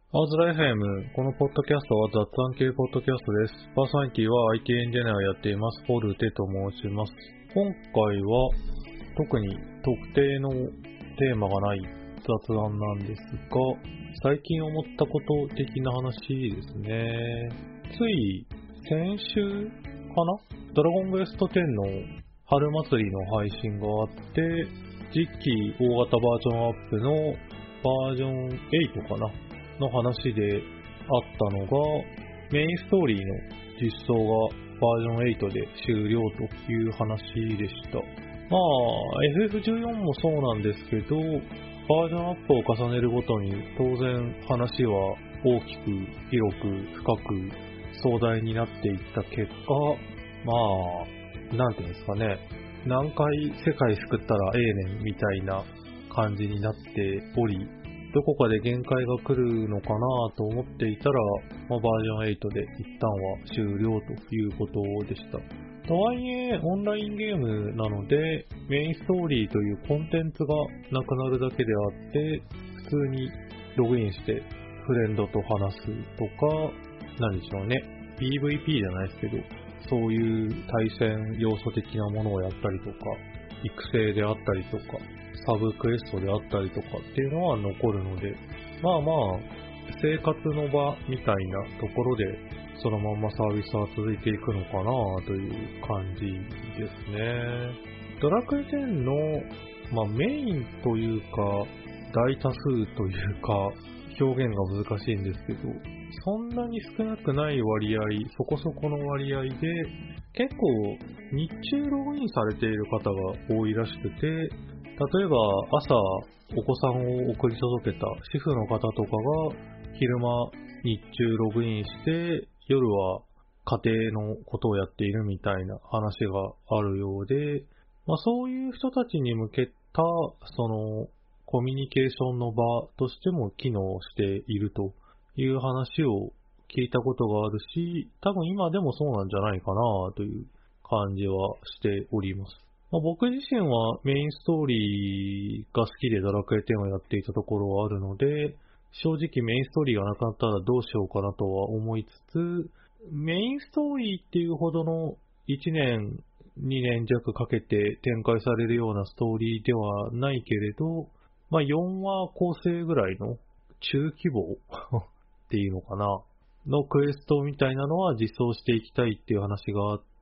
アーズライフ FM、このポッドキャストは雑談系ポッドキャストです。パーソナリティは IT エンジニアをやっています、ポルテと申します。今回は特に特定のテーマがない雑談なんですが、最近思ったこと的な話ですね。つい先週かな、ドラゴンクエスト10の春祭りの配信があって、次期大型バージョンアップのバージョン8かなの話であったのが、メインストーリーの実装がバージョン8で終了という話でした。まあ FF14 もそうなんですけど、バージョンアップを重ねるごとに当然話は大きく広く深く壮大になっていった結果、まあなんていうんですかね、何回世界救ったらええねんみたいな感じになっており、どこかで限界が来るのかなと思っていたら、バージョン8で一旦は終了ということでした。とはいえ、オンラインゲームなので、メインストーリーというコンテンツがなくなるだけであって、普通にログインしてフレンドと話すとか、何でしょうね、PVP じゃないですけど、そういう対戦要素的なものをやったりとか、育成であったりとか、サブクエストであったりとかっていうのは残るので、まあまあ、生活の場みたいなところで、そのまんまサービスは続いていくのかなという感じですね。ドラクエ10の、メインというか、大多数というか、表現が難しいんですけど、そんなに少なくない割合、そこそこの割合で、結構日中ログインされている方が多いらしくて、例えば朝お子さんを送り届けた主婦の方とかが昼間日中ログインして夜は家庭のことをやっているみたいな話があるようで、そういう人たちに向けたそのコミュニケーションの場としても機能しているという話を聞いたことがあるし、多分今でもそうなんじゃないかなという感じはしております。僕自身はメインストーリーが好きでドラクエ10をやっていたところはあるので、正直メインストーリーがなくなったらどうしようかなとは思いつつ、メインストーリーっていうほどの1年、2年弱かけて展開されるようなストーリーではないけれど、4話構成ぐらいの中規模っていうのかなのクエストみたいなのは実装していきたいっていう話があって、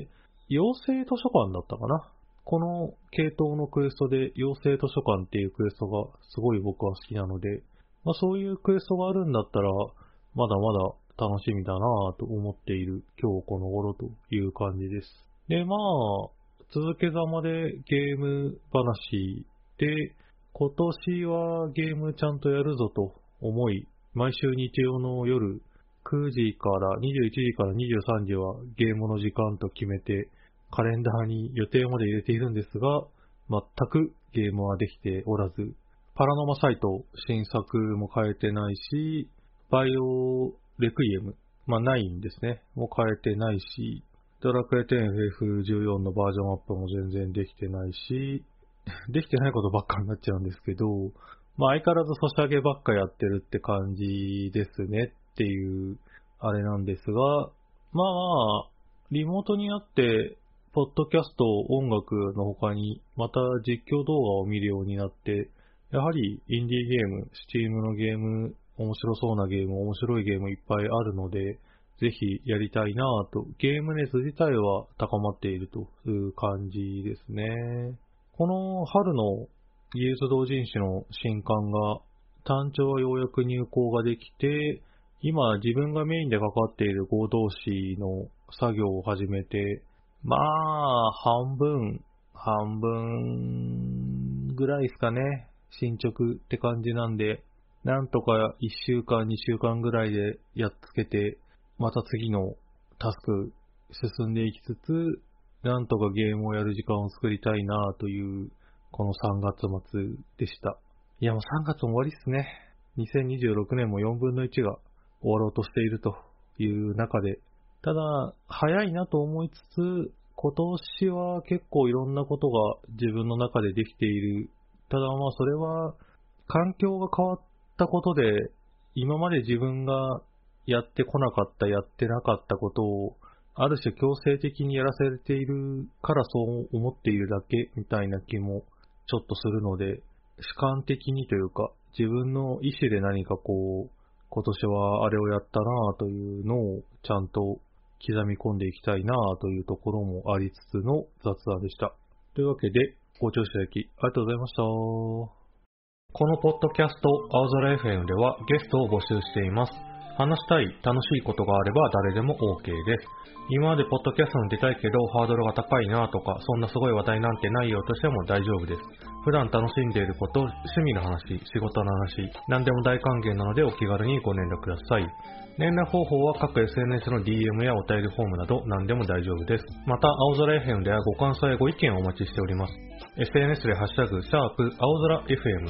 妖精図書館だったかな、この系統のクエストで妖精図書館っていうクエストがすごい僕は好きなので、そういうクエストがあるんだったら、まだまだ楽しみだなぁと思っている今日この頃という感じです。で、続けざまでゲーム話で、今年はゲームちゃんとやるぞと思い、毎週日曜の夜9時から21時から23時はゲームの時間と決めて、カレンダーに予定まで入れているんですが、全くゲームはできておらず、パラノマサイト新作も変えてないし、バイオレクイエム、9ですね、も変えてないし、ドラクエ 10FF14 のバージョンアップも全然できてないし、できてないことばっかになっちゃうんですけど、相変わらずソシャゲばっかやってるって感じですねっていうあれなんですが、リモートになってポッドキャスト、音楽の他に、また実況動画を見るようになって、やはりインディーゲーム、スチームのゲーム、面白そうなゲーム、面白いゲームいっぱいあるので、ぜひやりたいなぁと、ゲーム熱自体は高まっているという感じですね。この春の技術同人誌の新刊が、単調はようやく入稿ができて、今自分がメインで関わっている合同誌の作業を始めて、半分ぐらいですかね。進捗って感じなんで、なんとか1週間、2週間ぐらいでやっつけて、また次のタスク進んでいきつつ、なんとかゲームをやる時間を作りたいなという、この3月末でした。いやもう3月も終わりっすね。2026年も4分の1が終わろうとしているという中で、ただ、早いなと思いつつ、今年は結構いろんなことが自分の中でできている。ただそれは、環境が変わったことで、 今まで自分がやってこなかった、やってなかったことを、ある種強制的にやらされているからそう思っているだけみたいな気もちょっとするので、主観的にというか、自分の意思で何か今年はあれをやったなぁというのをちゃんと刻み込んでいきたいなぁというところもありつつの雑談でした。というわけで、ご聴取いただきありがとうございました。このポッドキャスト、青空 FM ではゲストを募集しています。話したい、楽しいことがあれば誰でも OK です。今までポッドキャストに出たいけどハードルが高いなとか、そんなすごい話題なんてないよとしても大丈夫です。普段楽しんでいること、趣味の話、仕事の話、何でも大歓迎なのでお気軽にご連絡ください。連絡方法は各 SNS の DM やお便りフォームなど何でも大丈夫です。また、青空 FM ではご感想やご意見をお待ちしております。SNS でハッシュタグ、青空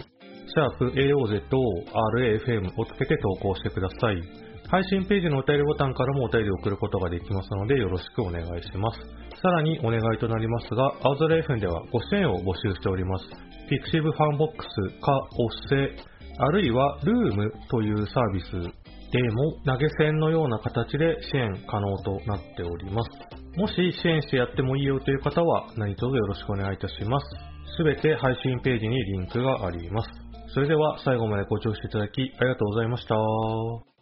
FM、#AOZORAFM をつけて投稿してください。配信ページのお便りボタンからもお便りを送ることができますのでよろしくお願いします。さらにお願いとなりますが、青空 FM ではご支援を募集しております。Pixiv ファンボックスかおっせ、あるいはルームというサービスでも投げ銭のような形で支援可能となっております。もし支援してやってもいいよという方は何卒よろしくお願いいたします。すべて配信ページにリンクがあります。それでは最後までご聴取いただきありがとうございました。